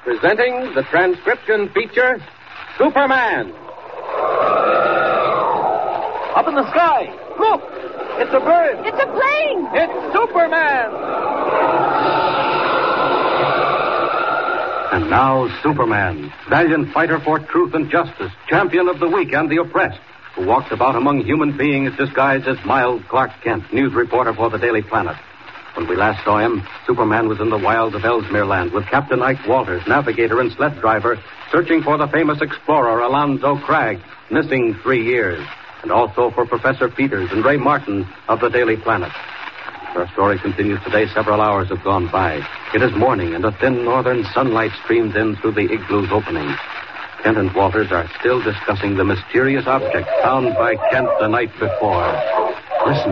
presenting the transcription feature, Superman. Up in the sky. Look! It's a bird. It's a plane. It's Superman. And now, Superman, valiant fighter for truth and justice, champion of the weak and the oppressed, who walks about among human beings disguised as mild Clark Kent, news reporter for the Daily Planet. When we last saw him, Superman was in the wilds of Ellesmere Land with Captain Ike Walters, navigator and sled driver, searching for the famous explorer Alonzo Cragg, missing 3 years, and also for Professor Peters and Ray Martin of the Daily Planet. Our story continues today. Several hours have gone by. It is morning, and a thin northern sunlight streams in through the igloo's opening. Kent and Walters are still discussing the mysterious object found by Kent the night before. Listen.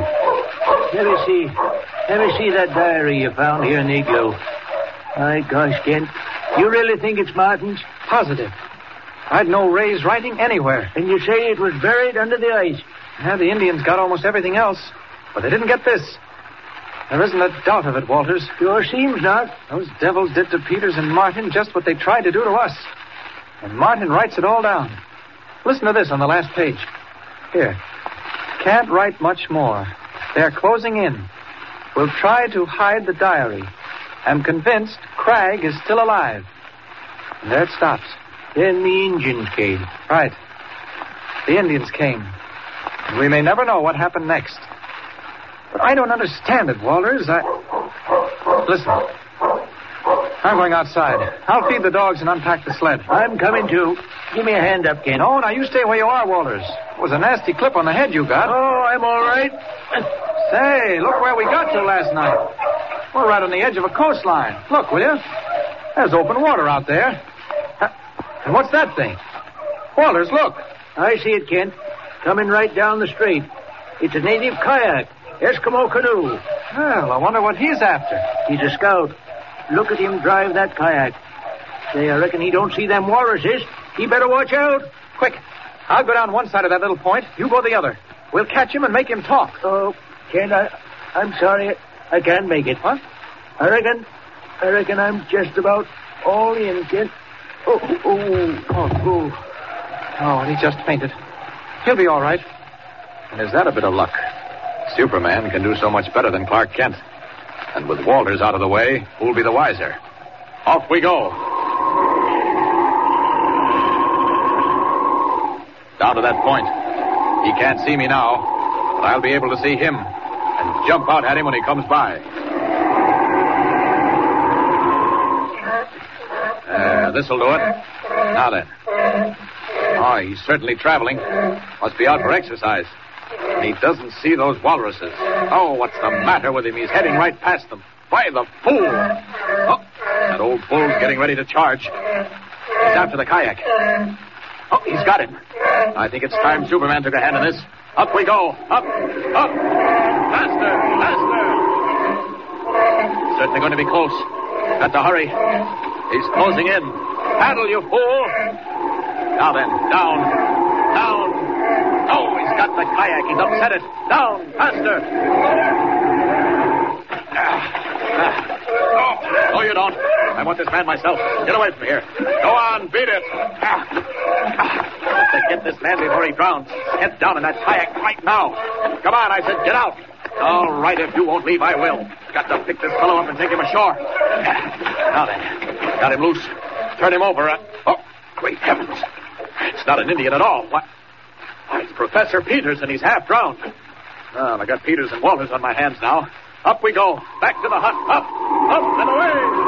Let me see that diary you found here in the igloo. My gosh, Kent. You really think it's Martin's? Positive. I'd know Ray's writing anywhere. And you say it was buried under the ice? Yeah, the Indians got almost everything else, but they didn't get this. There isn't a doubt of it, Walters. Sure seems not. Those devils did to Peters and Martin just what they tried to do to us. And Martin writes it all down. Listen to this on the last page. Here. Can't write much more. They're closing in. We'll try to hide the diary. I'm convinced Cragg is still alive. And there it stops. Then the Indians came. Right. The Indians came. And we may never know what happened next. But I don't understand it, Walters. Listen. I'm going outside. I'll feed the dogs and unpack the sled. I'm coming too. Give me a hand up, Kent. No, now you stay where you are, Walters. It was a nasty clip on the head you got. Oh, I'm all right. Say, look where we got to last night. We're right on the edge of a coastline. Look, will you? There's open water out there. And what's that thing? Walters, look. I see it, Kent. Coming right down the strait. It's a native kayak. Eskimo canoe. Well, I wonder what he's after. He's a scout. Look at him drive that kayak. Say, I reckon he don't see them walruses. He better watch out. Quick. I'll go down one side of that little point. You go the other. We'll catch him and make him talk. Oh, Kent, I'm sorry. I can't make it. What? I reckon I'm just about all in, Kent. Oh, and he just fainted. He'll be all right. And is that a bit of luck? Superman can do so much better than Clark Kent. And with Walters out of the way, who'll be the wiser? Off we go. Down to that point. He can't see me now, but I'll be able to see him and jump out at him when he comes by. This'll do it. Now then. Oh, he's certainly traveling. Must be out for exercise. And he doesn't see those walruses. Oh, what's the matter with him? He's heading right past them. By the fool! Oh, that old bull's getting ready to charge. He's after the kayak. Oh, he's got him. I think it's time Superman took a hand in this. Up we go. Up, up. Faster, faster. Certainly going to be close. Got to hurry. He's closing in. Paddle, you fool. Now then, down, down. Oh, he's got the kayak. He's upset it. Down, faster. No, you don't. I want this man myself. Get away from here. Go on, beat it. Let's get this man before he drowns. Get down in that kayak right now. Come on, I said, get out. All right, if you won't leave, I will. Got to pick this fellow up and take him ashore. Now then, got him loose. Turn him over. Oh, great heavens. It's not an Indian at all. Why, it's Professor Peters, and he's half drowned. Well, I got Peters and Walters on my hands now. Up we go. Back to the hut. Up, up, and away.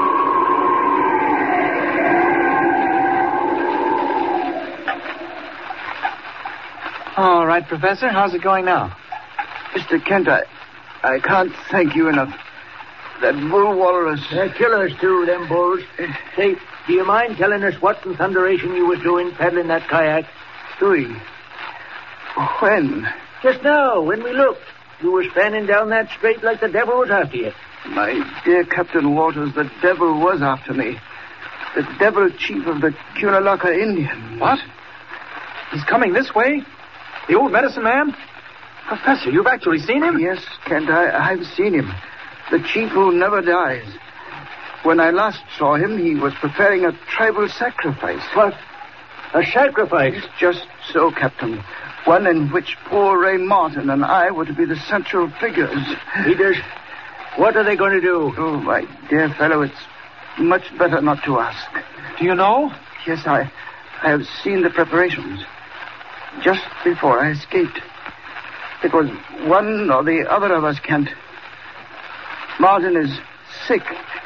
All right, Professor. How's it going now? Mr. Kent, I can't thank you enough. That bull walrus... They're killers, too, them bulls. Say, do you mind telling us what in thunderation you was doing paddling that kayak? Doing? When? Just now, when we looked. You was fanning down that strait like the devil was after you. My dear Captain Walters, the devil was after me. The devil chief of the Cunalaka Indians. What? He's coming this way? The old medicine man? Professor, you've actually seen him? Yes, Kent, I've seen him. The chief who never dies. When I last saw him, he was preparing a tribal sacrifice. What? A sacrifice? Just so, Captain. One in which poor Ray Martin and I were to be the central figures. Peters, what are they going to do? Oh, my dear fellow, it's much better not to ask. Do you know? Yes, I have seen the preparations. Just before I escaped. It was one or the other of us, Kent. Martin is sick.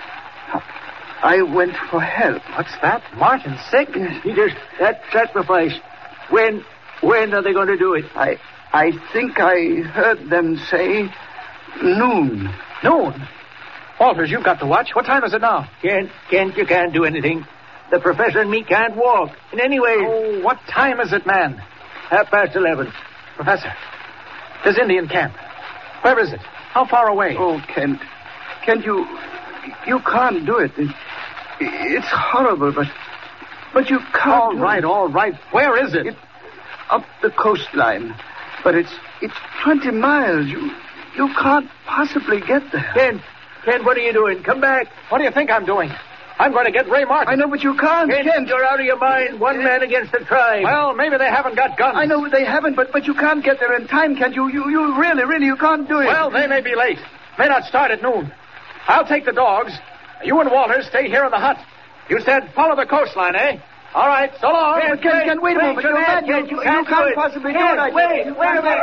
I went for help. What's that? Martin's sick? Peters, that sacrifice. When are they going to do it? I think I heard them say noon. Noon? Walters, you've got the watch. What time is it now? Kent, you can't do anything. The professor and me can't walk. And anyway... Oh, what time is it, man? 11:30. Professor, there's Indian camp. Where is it? How far away? Oh, Kent, you can't do it. It's horrible, but you can't. All right. Where is it? It's up the coastline, but it's 20 miles. You can't possibly get there. Kent, what are you doing? Come back. What do you think I'm doing? I'm going to get Ray Martin. I know, but you can't. Kent, you're out of your mind. One man against the tribe. Well, maybe they haven't got guns. I know they haven't, but you can't get there in time, Kent. You really, you can't do it. Well, they may be late. May not start at noon. I'll take the dogs. You and Walters stay here in the hut. You said follow the coastline, eh? All right, so long. Kent, wait a moment. You're mad. You can't possibly do it. Wait a minute.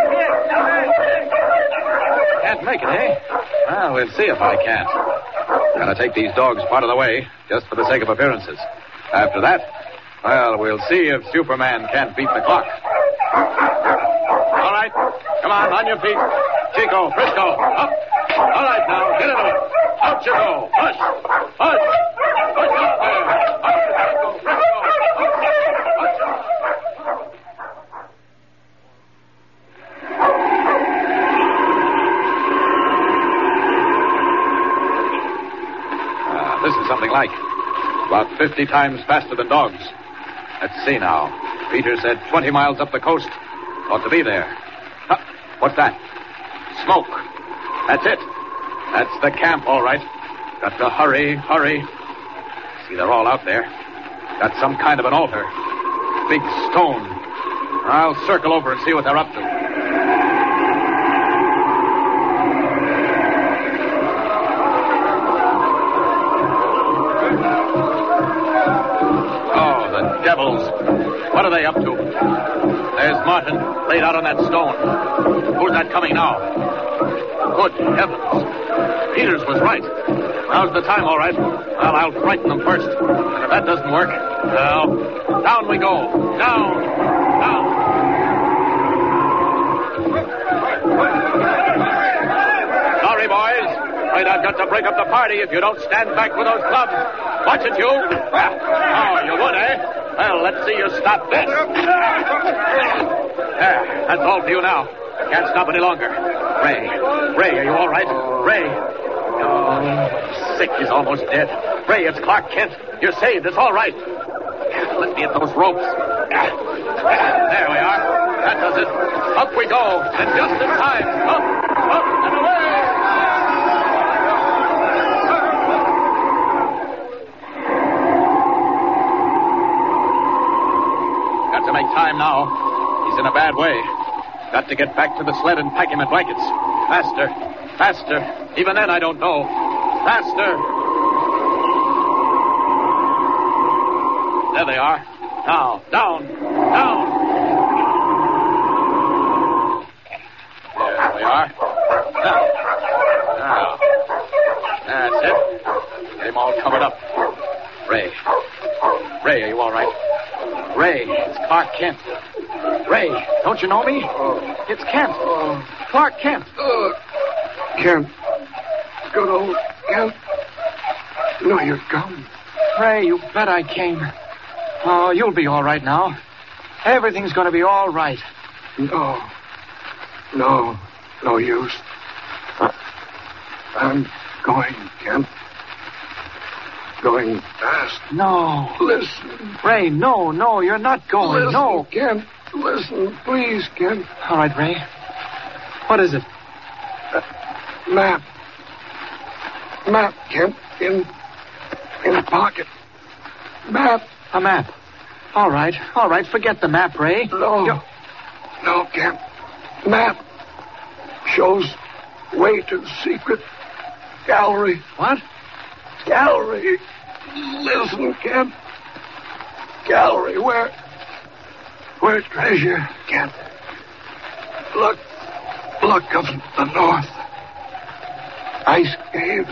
Can't make it, eh? Well, we'll see if I can't. Gotta take these dogs part of the way, just for the sake of appearances. After that, well, we'll see if Superman can't beat the clock. All right, come on your feet. Chico, Frisco, up. All right, now, get into it. Out you go. Push. Push. Push out there. Up you go, Frisco. This is something like about 50 times faster than dogs. Let's see now. Peter said 20 miles up the coast. Ought to be there. Huh, what's that? Smoke. That's it. That's the camp, all right. Got to hurry. See, they're all out there. Got some kind of an altar. Big stone. I'll circle over and see what they're up to. Devils. What are they up to? There's Martin, laid out on that stone. Who's that coming now? Good heavens. Peters was right. Now's the time, all right. Well, I'll frighten them first. And if that doesn't work, well, down we go. Down. Sorry, boys. Afraid I've got to break up the party if you don't stand back with those clubs. Watch it, you. Oh, you would, eh? Well, let's see you stop this. There, that's all for you now. Can't stop any longer. Ray, are you all right? Ray. Oh, sick. He's almost dead. Ray, it's Clark Kent. You're saved. It's all right. Let me at those ropes. There we are. That does it. Up we go. And just in time. Up, and away. To make time now. He's in a bad way. Got to get back to the sled and pack him in blankets. Faster. Even then, I don't know. Faster. There they are. Now, down. There we are. Now. That's it. Get him all covered up. Ray, are you all right? Ray, it's Clark Kent. Ray, don't you know me? It's Kent. Clark Kent. Kent. Good old Kent. No, you're gone. Ray, you bet I came. Oh, you'll be all right now. Everything's going to be all right. No use. I'm going, Kent. Going fast. No. Listen. Ray, no, you're not going. Listen, no. Kent. Listen, please, Kent. All right, Ray. What is it? Map, Kent. In the pocket. Map. A map. All right. Forget the map, Ray. No, Kent. Map shows way to the secret gallery. What? Gallery. Listen, Kent. Gallery where treasure, Kent. Look of the north. Ice caves.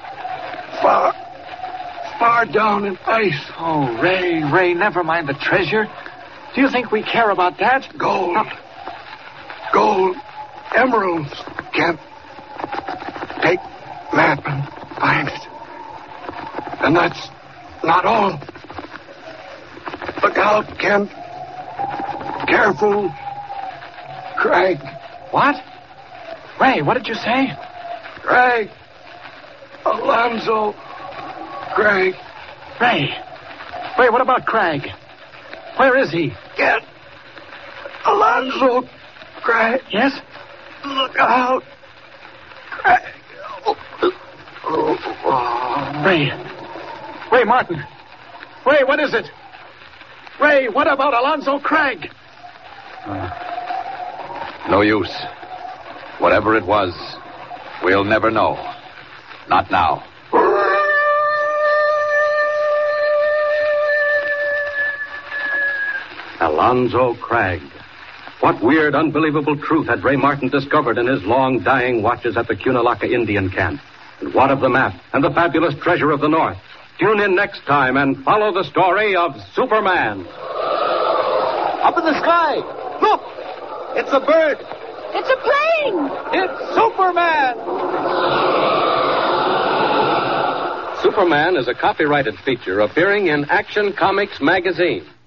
Far down in ice. Oh, Ray, never mind the treasure. Do you think we care about that? Gold. Gold. Emeralds, Kent. Take map and find it. And that's not all. Look out, Kent. Careful. Craig. What? Ray, what did you say? Craig. Alonzo. Craig. Ray, what about Craig? Where is he? Get Alonzo. Craig. Yes? Look out. Craig. Ray Martin. Ray, what is it? Ray, what about Alonzo Craig? No use. Whatever it was, we'll never know. Not now. Alonzo Cragg. What weird, unbelievable truth had Ray Martin discovered in his long, dying watches at the Cunalaka Indian camp? And what of the map and the fabulous treasure of the North? Tune in next time and follow the story of Superman. Up in the sky. Look! It's a bird. It's a plane. It's Superman. Superman is a copyrighted feature appearing in Action Comics magazine.